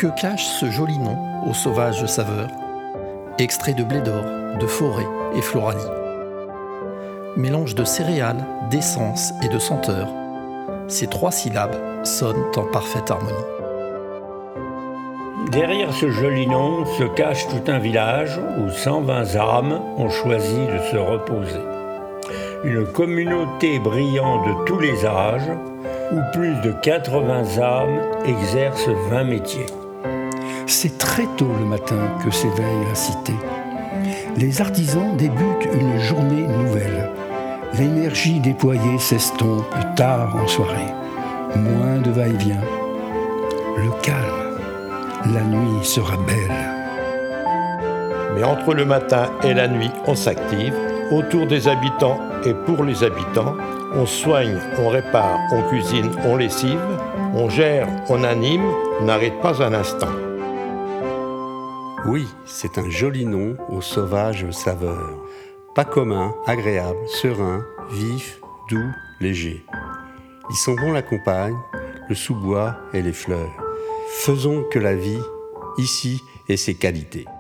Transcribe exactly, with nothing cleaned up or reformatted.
Que cache ce joli nom aux sauvages saveurs? Extrait de blé d'or, de forêt et floralie. Mélange de céréales, d'essence et de senteur, ces trois syllabes sonnent en parfaite harmonie. Derrière ce joli nom se cache tout un village où cent vingt âmes ont choisi de se reposer. Une communauté brillant de tous les âges, où plus de quatre-vingts âmes exercent vingt métiers. C'est très tôt le matin que s'éveille la cité. Les artisans débutent une journée nouvelle. L'énergie déployée s'estompe tard en soirée. Moins de va-et-vient. Le calme. La nuit sera belle. Mais entre le matin et la nuit, on s'active. Autour des habitants et pour les habitants, on soigne, on répare, on cuisine, on lessive, on gère, on anime, on n'arrête pas un instant. Oui, c'est un joli nom aux sauvages saveurs. Pas commun, agréable, serein, vif, doux, léger. Ils sont bons la campagne, le sous-bois et les fleurs. Faisons que la vie, ici, ait ses qualités.